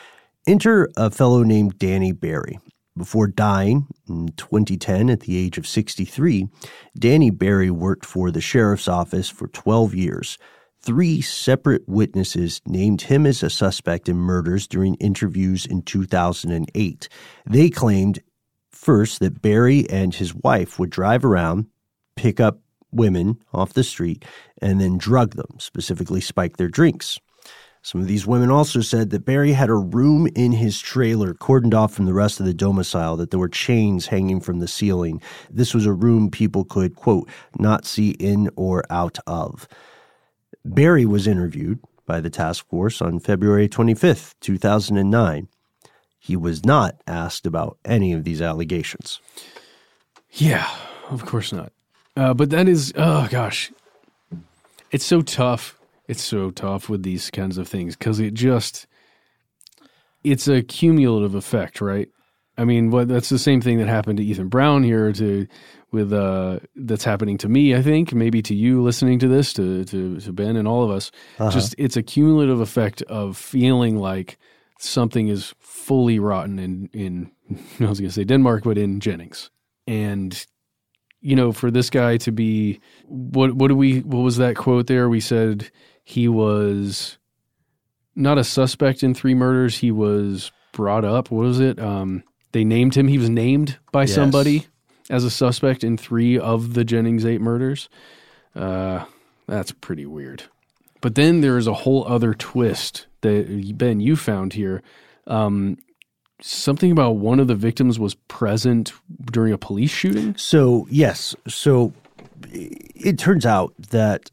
Enter a fellow named Danny Barry. Before dying in twenty ten at the age of sixty-three, Danny Barry worked for the sheriff's office for twelve years. Three separate witnesses named him as a suspect in murders during interviews in two thousand eight. They claimed, first, that Barry and his wife would drive around, pick up women off the street, and then drug them, specifically spike their drinks. Some of these women also said that Barry had a room in his trailer cordoned off from the rest of the domicile, that there were chains hanging from the ceiling. This was a room people could, quote, not see in or out of. Barry was interviewed by the task force on February twenty-fifth, two thousand nine. He was not asked about any of these allegations. Yeah, of course not. Uh, but that is, oh gosh, it's so tough. It's so tough with these kinds of things because it just, it's a cumulative effect, right? I mean, what that's the same thing that happened to Ethan Brown here to, with, uh, that's happening to me, I think, maybe to you listening to this, to, to, to Ben and all of us. Uh-huh. Just, it's a cumulative effect of feeling like something is fully rotten in, in, I was going to say Denmark, but in Jennings. And, you know, for this guy to be, what, what do we, what was that quote there? We said, he was not a suspect in three murders. He was brought up. What was it? Um, they named him. He was named by yes. somebody as a suspect in three of the Jennings eight murders. Uh, that's pretty weird. But then there is a whole other twist that, Ben, you found here. Um, something about one of the victims was present during a police shooting? So, yes. So it turns out that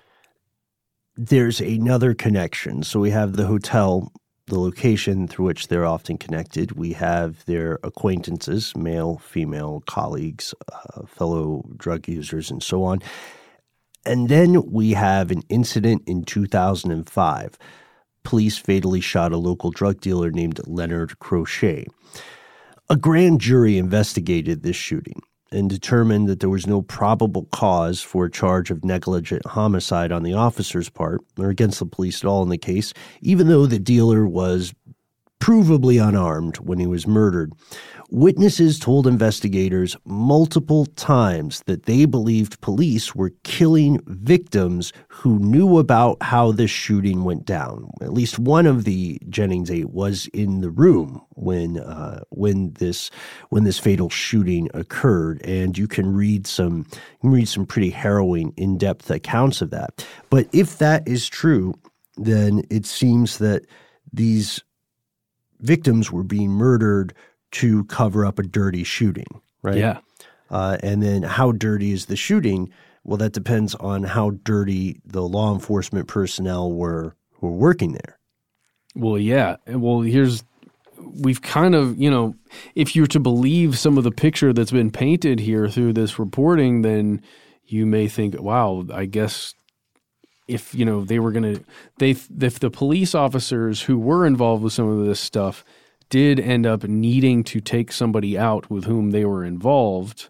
there's another connection. So we have the hotel, the location through which they're often connected. We have their acquaintances, male, female, colleagues, uh, fellow drug users, and so on. And then we have an incident in two thousand five. Police fatally shot a local drug dealer named Leonard Crochet. A grand jury investigated this shooting and determined that there was no probable cause for a charge of negligent homicide on the officer's part or against the police at all in the case, even though the dealer was provably unarmed when he was murdered. Witnesses told investigators multiple times that they believed police were killing victims who knew about how this shooting went down. At least one of the Jennings eight was in the room when uh, when this when this fatal shooting occurred, and you can read some you can read some pretty harrowing, in-depth accounts of that. But if that is true, then it seems that these victims were being murdered to cover up a dirty shooting, right? Yeah. Uh, and then how dirty is the shooting? Well, that depends on how dirty the law enforcement personnel were who were working there. Well, yeah. Well, here's, we've kind of, you know, if you're to believe some of the picture that's been painted here through this reporting, then you may think, wow, I guess if, you know, they were going to, they, if the police officers who were involved with some of this stuff did end up needing to take somebody out with whom they were involved,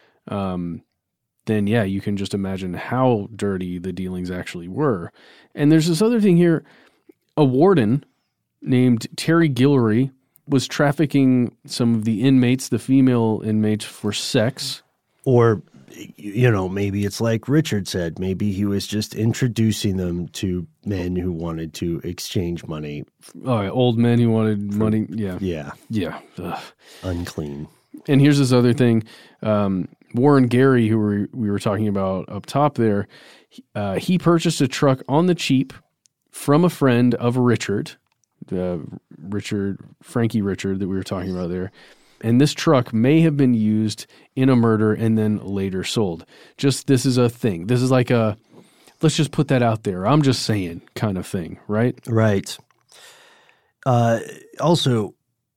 um, then yeah, you can just imagine how dirty the dealings actually were. And there's this other thing here. A warden named Terry Guillory was trafficking some of the inmates, the female inmates, for sex. Or, you know, maybe it's like Richard said, maybe he was just introducing them to men who wanted to exchange money. Oh, yeah, old men who wanted for, money. Yeah. Yeah. Yeah. Ugh. Unclean. And here's this other thing. Um, Warren Gary, who we, we were talking about up top there, uh, he purchased a truck on the cheap from a friend of Richard, uh, Richard, Frankie Richard that we were talking about there. And this truck may have been used in a murder and then later sold. Just, this is a thing. This is like a, let's just put that out there. I'm just saying kind of thing, right? Right. Uh, also,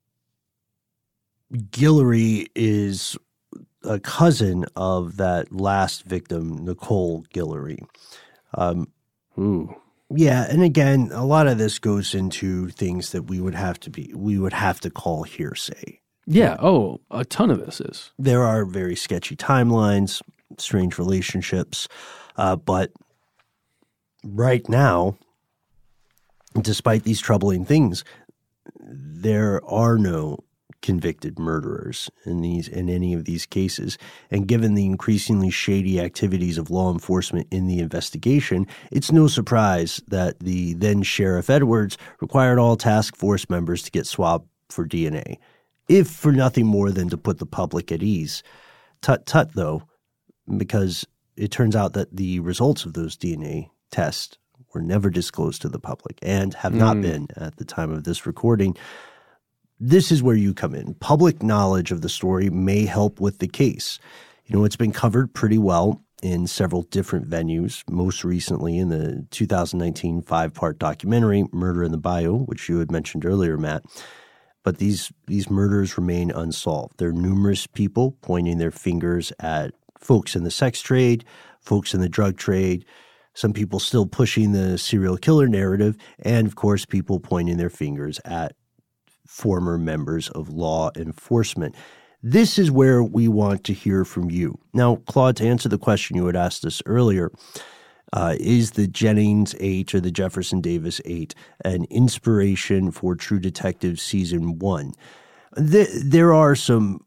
Guillory is a cousin of that last victim, Nicole Guillory. Um, Ooh. Yeah, and again, a lot of this goes into things that we would have to be, we would have to call hearsay. Yeah. Oh, a ton of this is. There are very sketchy timelines, strange relationships, uh, but right now, despite these troubling things, there are no convicted murderers in these in any of these cases. And given the increasingly shady activities of law enforcement in the investigation, it's no surprise that the then Sheriff Edwards required all task force members to get swabbed for D N A, if for nothing more than to put the public at ease. Tut tut, though, because it turns out that the results of those D N A tests were never disclosed to the public and have not mm. been at the time of this recording. This is where you come in. Public knowledge of the story may help with the case. You know, it's been covered pretty well in several different venues, most recently in the two thousand nineteen five-part documentary, Murder in the Bayou, which you had mentioned earlier, Matt. But these these murders remain unsolved. There are numerous people pointing their fingers at folks in the sex trade, folks in the drug trade, some people still pushing the serial killer narrative, and, of course, people pointing their fingers at former members of law enforcement. This is where we want to hear from you. Now, Claude, to answer the question you had asked us earlier, uh, is the Jennings eight or the Jefferson Davis eight an inspiration for True Detective Season one? Th- there are some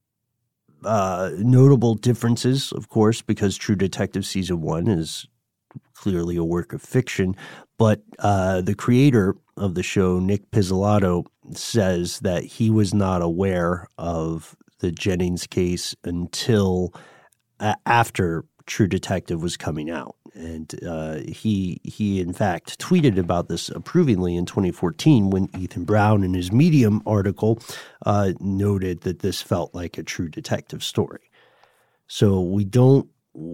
uh, notable differences, of course, because True Detective Season one is clearly a work of fiction, but uh, the creator of the show, Nick Pizzolatto, says that he was not aware of the Jennings case until uh, after True Detective was coming out. And uh, he, he in fact, tweeted about this approvingly in twenty fourteen when Ethan Brown, in his Medium article, uh, noted that this felt like a True Detective story. So we don't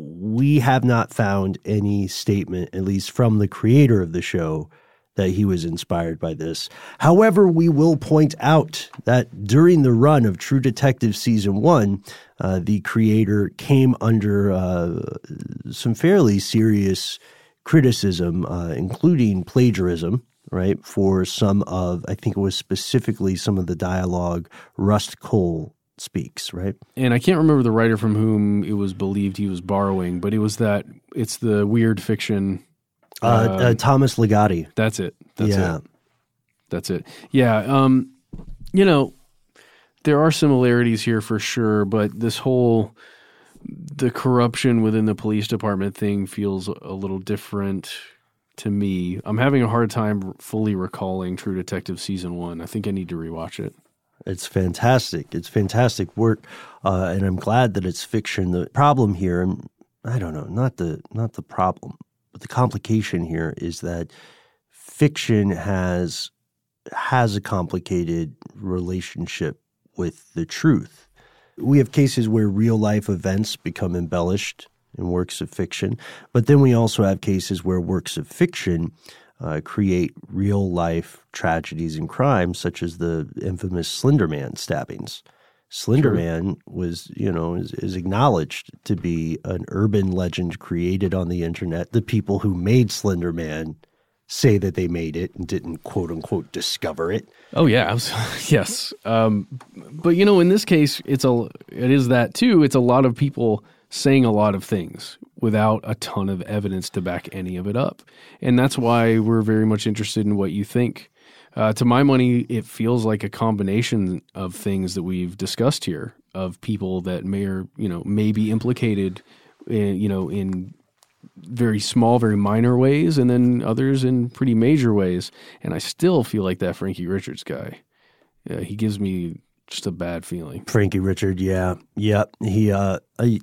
We have not found any statement, at least from the creator of the show, that he was inspired by this. However, we will point out that during the run of True Detective Season one, uh, the creator came under uh, some fairly serious criticism, uh, including plagiarism, right, for some of, I think it was specifically some of the dialogue Rust Cole speaks, right? And I can't remember the writer from whom it was believed he was borrowing, but it was that, it's the weird fiction. Uh, uh, uh, Thomas Ligotti. That's it. That's yeah. it. That's it. Yeah. Um, you know, there are similarities here for sure, but this whole, the corruption within the police department thing feels a little different to me. I'm having a hard time fully recalling True Detective Season one. I think I need to rewatch it. It's fantastic. It's fantastic work, uh, and I'm glad that it's fiction. The problem here, I don't know, not the not the problem, but the complication here is that fiction has has a complicated relationship with the truth. We have cases where real-life events become embellished in works of fiction, but then we also have cases where works of fiction Uh, create real-life tragedies and crimes, such as the infamous Slender Man stabbings. Slender Man sure. was, you know, is, is acknowledged to be an urban legend created on the internet. The people who made Slender Man say that they made it and didn't, quote-unquote, discover it. Oh, yeah. Yes. Um, but, you know, in this case, it's a, it is that, too. It's a lot of people saying a lot of things without a ton of evidence to back any of it up. And that's why we're very much interested in what you think. Uh, to my money, it feels like a combination of things that we've discussed here, of people that may or, you know, may be implicated in, you know, in very small, very minor ways, and then others in pretty major ways. And I still feel like that Frankie Richards guy. Uh, he gives me just a bad feeling. Frankie Richard, yeah. Yeah. He, uh, I,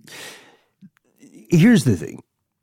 here's the thing.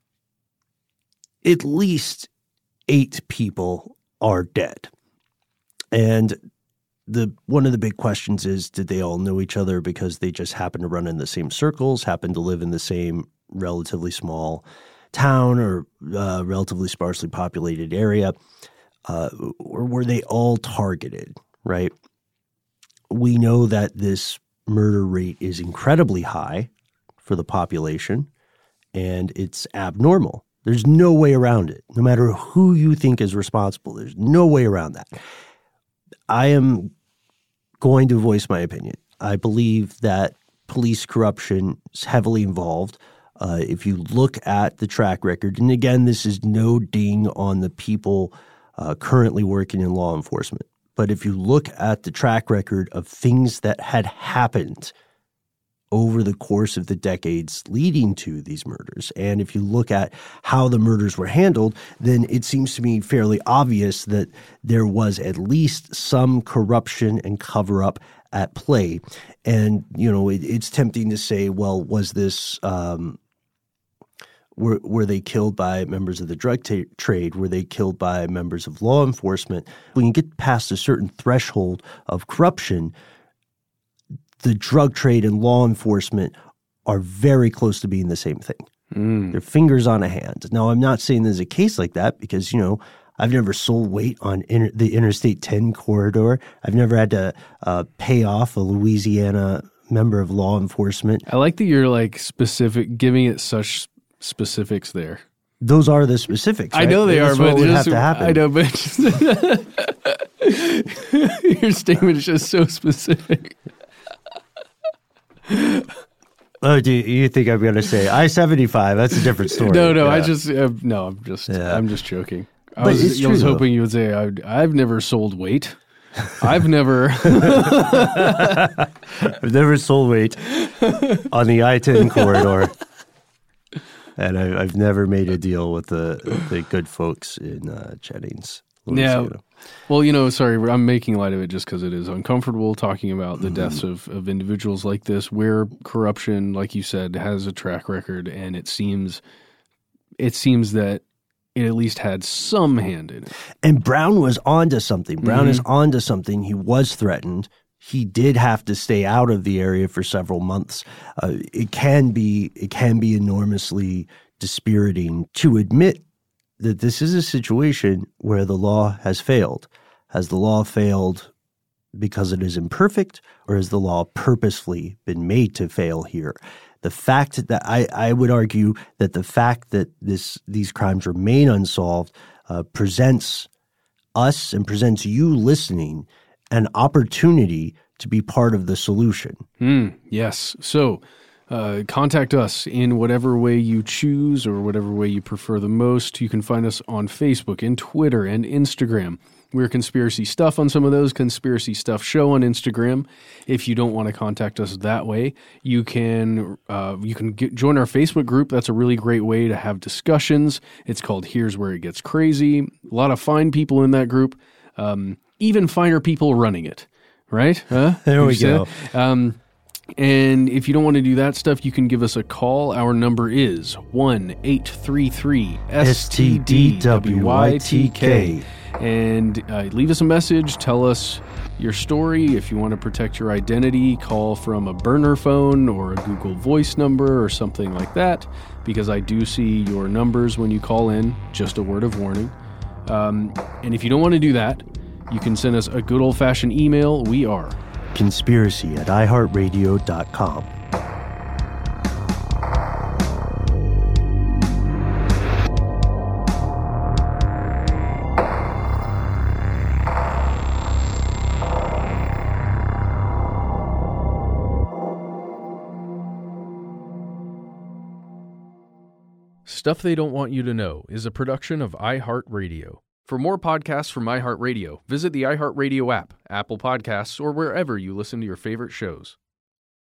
At least eight people are dead. And the one of the big questions is, did they all know each other because they just happen to run in the same circles, happen to live in the same relatively small town or uh, relatively sparsely populated area? Uh, or were they all targeted, right? We know that this murder rate is incredibly high for the population, and it's abnormal. There's no way around it. No matter who you think is responsible, there's no way around that. I am going to voice my opinion. I believe that police corruption is heavily involved. Uh, if you look at the track record, and again, this is no ding on the people uh, currently working in law enforcement, But if you look at the track record of things that had happened over the course of the decades leading to these murders, and if you look at how the murders were handled, then it seems to me fairly obvious that there was at least some corruption and cover-up at play. And, you know, it, it's tempting to say, well, was this um, were, were they killed by members of the drug ta- trade? Were they killed by members of law enforcement? When you get past a certain threshold of corruption, the drug trade and law enforcement are very close to being the same thing. Mm. They're fingers on a hand. Now, I'm not saying there's a case like that because, you know, I've never sold weight on inter- the Interstate ten corridor. I've never had to uh, pay off a Louisiana member of law enforcement. I like that you're like specific, giving it such specifics there. Those are the specifics. I right? know they That's are, what but would just, have to happen. I know, but just, your statement is just so specific. Oh, do you, you think I'm going to say I seventy-five? That's a different story. No, no, yeah. I just uh, no, I'm just Yeah. I'm just joking. I But was, it's I true, was though. hoping you would say I, I've never sold weight. I've never. I've never sold weight on the I ten corridor, and I, I've never made a deal with the the good folks in uh, Jennings, Yeah. Louisiana. Well, you know, sorry, I'm making light of it just because it is uncomfortable talking about the Mm-hmm. deaths of, of individuals like this, where corruption, like you said, has a track record, and it seems it seems that it at least had some hand in it. And Brown was onto something. Brown Mm-hmm. is onto something. He was threatened. He did have to stay out of the area for several months. Uh, it can be it can be enormously dispiriting to admit that this is a situation where the law has failed. Has the law failed because it is imperfect, or has the law purposefully been made to fail here? The fact that I, I would argue that the fact that this these crimes remain unsolved uh, presents us and presents you listening an opportunity to be part of the solution. Mm, yes. So uh, contact us in whatever way you choose or whatever way you prefer the most. You can find us on Facebook and Twitter and Instagram. We're Conspiracy Stuff on some of those, Conspiracy Stuff Show on Instagram. If you don't want to contact us that way, you can uh, you can get, join our Facebook group. That's a really great way to have discussions. It's called Here's Where It Gets Crazy. A lot of fine people in that group, um, even finer people running it, right? Huh? There we You said? go. Um, and if you don't want to do that stuff, you can give us a call. Our number is one eight three three S T D W Y T K. And uh, leave us a message. Tell us your story. If you want to protect your identity, call from a burner phone or a Google Voice number or something like that, because I do see your numbers when you call in. Just a word of warning. Um, and if you don't want to do that, you can send us a good old-fashioned email. We are Conspiracy at i heart radio dot com. Stuff They Don't Want You to Know is a production of iHeartRadio. For more podcasts from iHeartRadio, visit the iHeartRadio app, Apple Podcasts, or wherever you listen to your favorite shows.